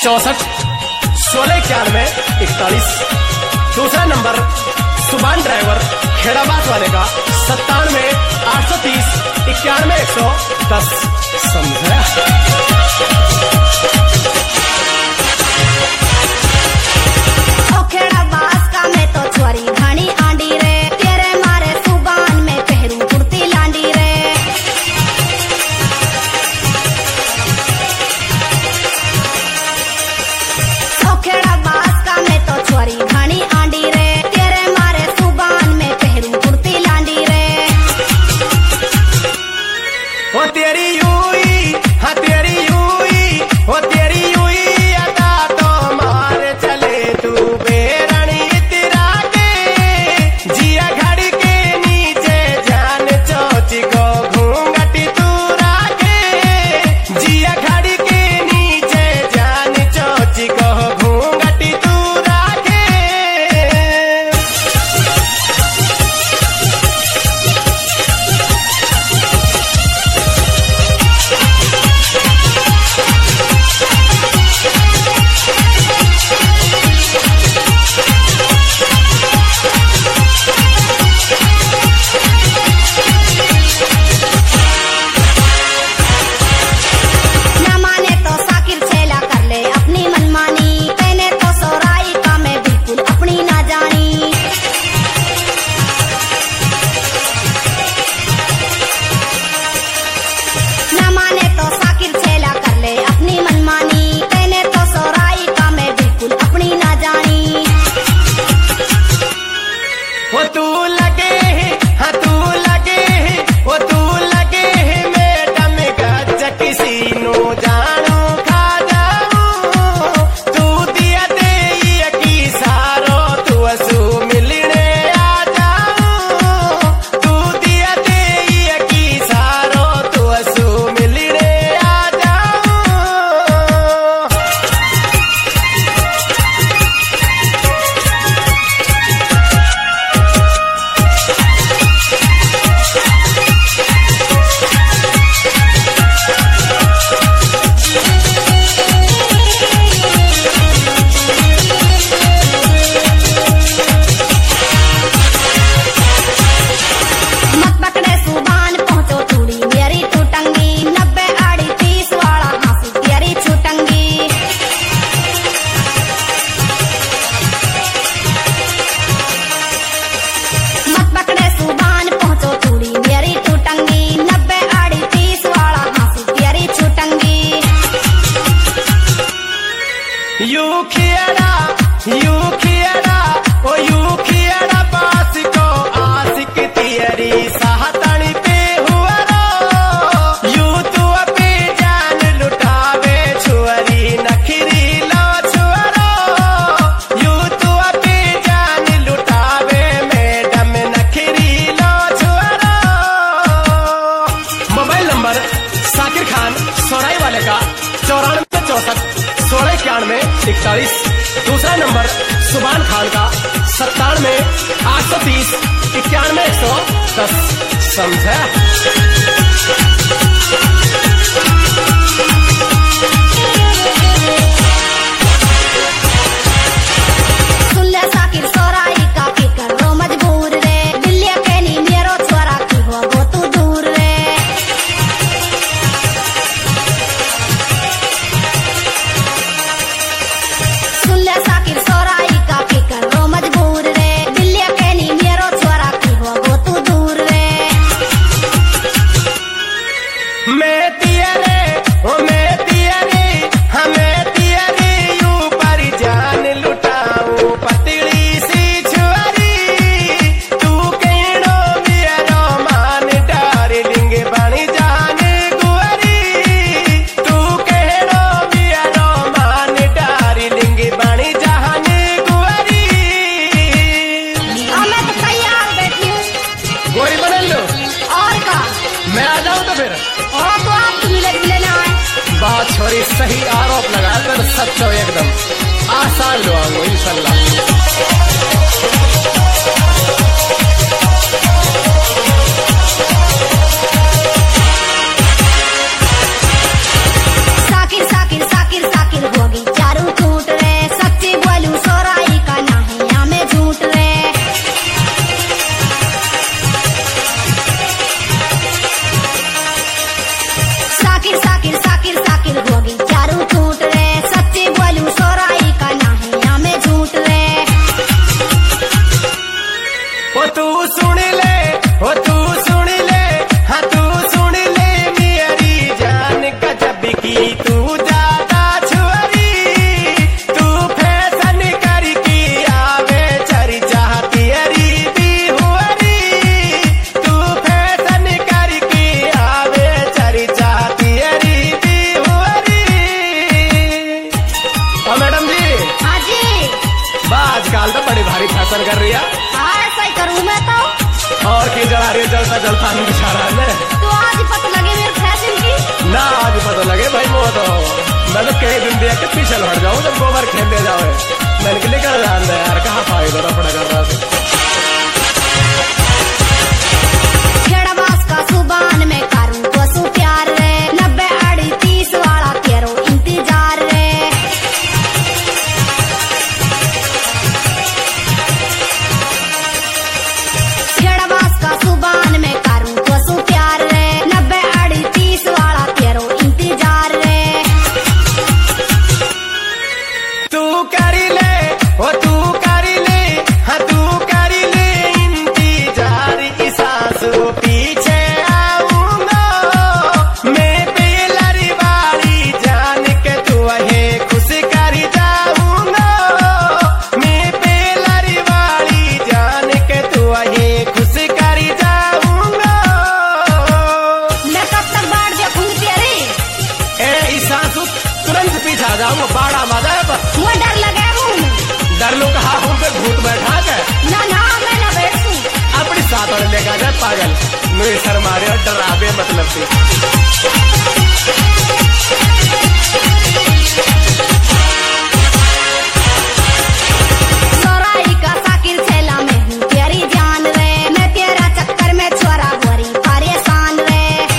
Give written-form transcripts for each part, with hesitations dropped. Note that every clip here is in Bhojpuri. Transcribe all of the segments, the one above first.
64 1691 41। दूसरा नंबर सुभान ड्राइवर खेड़ाबाद वाले का 97 830 91 110। समझा? साकिर खान सोनाई वाले का 94 64 16 91 41। दूसरा नंबर सुभान खान का 97 830 91 110। समझा? छोरी सही आरोप लगा कर सच्चो एकदम आसान लो इंशाल्लाह। साकिर साकिर साकिर साकिर होगी चारों ज्यादा जलपान बिछा रहा है। तो आज ही पता लगे मेरे फैशन की ना आज पता लगे भाई वो तो मैं तो कई दिन देख के पीछे लौट जाऊँ जब गोबर खेलने जाओ। मैंने के लेकर जान दे यार कहाँ फायदा रफड़ा कर रहा था। खेड़बास का सुबान में करूं तो सु प्यार रे 90 अड़ी 30 वाला तेरो इंतजार रे। खेड़बास का सुबान में करूं तो सु प्यार रे 90 अड़ी 30 वाला तेरो इंतजार रे। तू करी ले ओ तू करी ले हाँ तू करी ले इंतजार की सांसों पीछे आऊंगा मैं बेलरी वाली जान के तू है खुश कर जाऊंगा मैं बेलरी वाली जान के तू है खुश कर जाऊंगा। मैं कब तक बाढ़ देखूंगी तेरी ए इस सांसों तुरंत पीछे आ जाऊंगा बाड़ा मजा है पर वो डर लगे हूँ डर लो कहा हूँ पे भूत बैठा है ना ना मैं ना बैठूं अपनी साथ और लेकर जाए पागल मुझे सर मारे और डरावे मतलब से। सराई का साकिर छेला में हूँ तेरी जान रे मैं तेरा चक्कर में छोरा बोरी परेशान रे।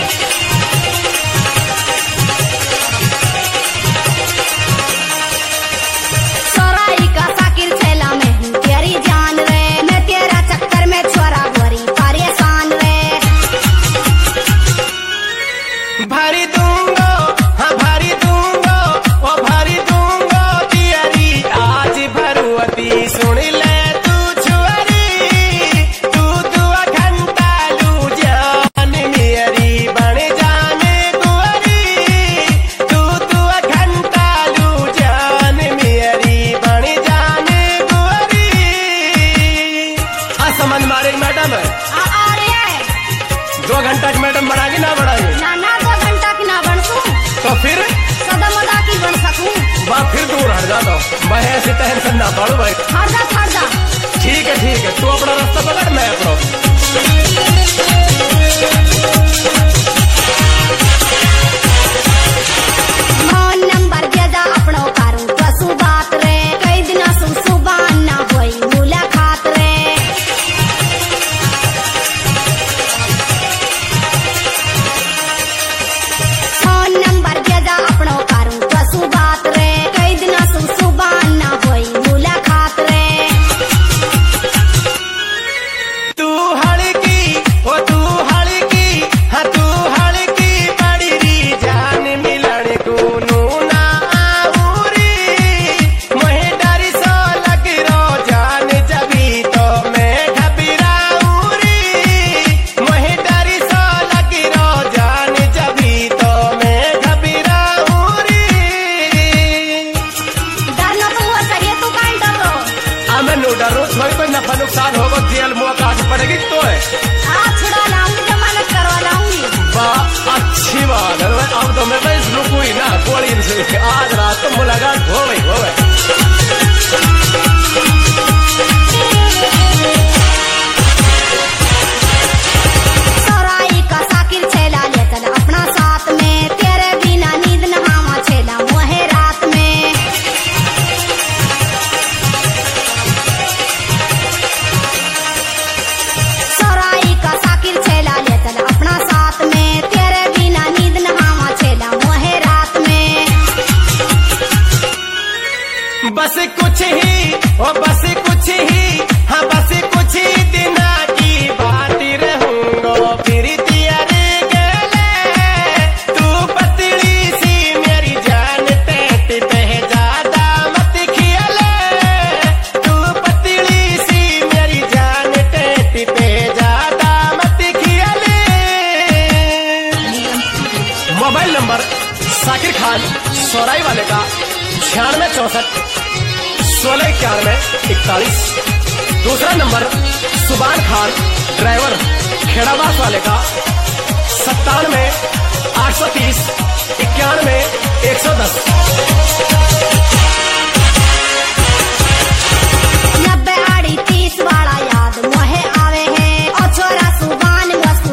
सराई का साकिर छेला में हूँ तेरी जान रे मैं तेरा चक्कर में छोरा बोरी परेशान रे। भरी दूंगा हाँ भरी दूंगा ओ भरी दूंगा तेरी आज भरुवती सुन ले तू छुअरी तू दुआ घंटा लू जान मेरी बन जाने गुअरी तू दुआ घंटा लू जान मेरी बन जाने गुअरी। समझ मारे मैडम आ रही है 2 घंटा की मैडम बढ़ागी ना बढ़ागी ना ना 2 घंटा की ना बन सकूं तो फिर सदा मदा की बन सकूं। वाह फिर दूर हट जा दो भाई ऐसी टेंशन ना पड़ो भाई। हट जा ठीक है तू अपना रास्ता पकड़ मैं अपना। फोन नंबर दे जा अपनो करूं तो सु बात रे कई दिन सु सुबान ना होई मुलाकात रे। फोन नंबर दे जा अपनो करूं तो सु बात रे कई दिन सु सुबान ना होई मुलाकात रे। तू हड़की ओ तू हड़की हाँ तू हड़की बड़ी री जान मिलन को नूना आऊरी मोहे डर सो लग रो जान जबी तो मैं घबराऊरी मोहे डर सो लग रो जान जबी तो मैं घबराऊरी। डरना तो हुआ चाहिए तू काहे डर रो मैं नो डरो थोड़ी कोई नफा नुकसान होगा जेल मुआ काट पड़ेगी तो है। आज छुड़ा लाऊंगी जमानत करवा लाऊंगी। वाह अच्छी बात है अब तो मैं बस रुकूई ना गोली से आज रात तो मुलाकात हो गई। सराई का साकिर छेला लेकर अपना साथ में तेरे बिना नींद नहावा छेला मोहे रात में। सराई का साकिर छेला लेकर अपना साथ में तेरे बिना नींद नहावा छेला मोहे रात में। बस कुछ ही ओ बस कुछ ही हाँ बस कुछ ही दिन की बात रहूंगा फिर तेरे गले तू पतली सी मेरी जान टेट पे ज्यादा मत खियाले तू पतली सी मेरी जान टेट पे ज्यादा मत खियाले। मोबाइल नंबर साकिर खान सोराई वाले का 9664 169141। दूसरा नंबर सुबान खान ड्राइवर खेड़ाबास वाले का 97 830 91 110। 90 अड़ी 30 वाला याद मोहे आवे है और छोरा सुबान वस्तु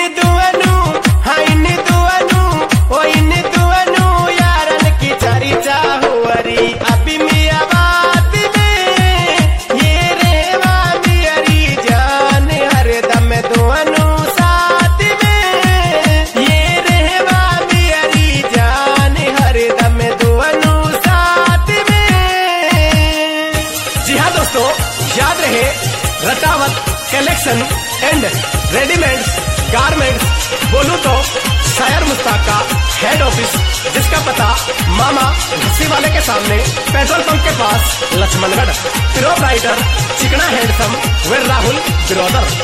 दुअनु हाँ इन दुअनु ओ इन दुअनु यारन की चर्चा हुअरी अभी मिया बात में ये रेवा मेरी जान हरदम दुअनु साथ में ये रेवा मेरी जान हरदम दुअनु साथ में। जी हाँ दोस्तों, याद रहे Ratawat collection and readymade garments बोलूं तो शायर मुश्ताक का हेड ऑफिस, जिसका पता मामा घसी वाले के सामने पेट्रोल पंप के पास लक्ष्मणगढ़। प्रोप्राइटर चिकना हैंडसम वे राहुल बिरोदर।